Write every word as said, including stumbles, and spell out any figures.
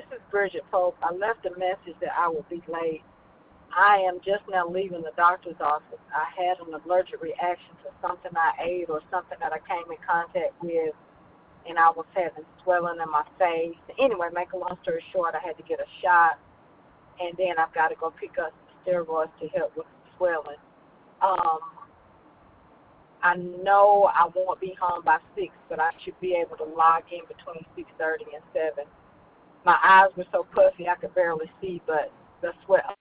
is Bridget Pope. I left a message that I will be late. I am just now leaving the doctor's office. I had an allergic reaction to something I ate or something that I came in contact with, and I was having swelling in my face. Anyway, make a long story short, I had to get a shot, and then I've got to go pick up steroids to help with the swelling. Um, I know I won't be home by six, but I should be able to log in between six thirty and seven. My eyes were so puffy I could barely see, but the sweat